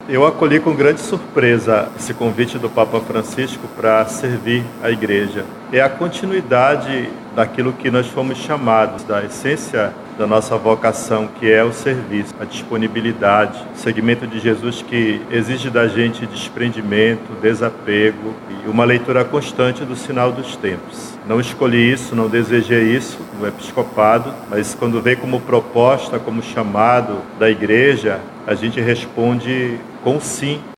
Eu acolhi com grande surpresa esse convite do Papa Francisco para servir a Igreja. É a continuidade daquilo que nós fomos chamados, da essência da nossa vocação, que é o serviço, a disponibilidade, o segmento de Jesus que exige da gente desprendimento, desapego e uma leitura constante do sinal dos tempos. Não escolhi isso, não desejei isso no episcopado, mas quando veio como proposta, como chamado da Igreja, a gente responde com sim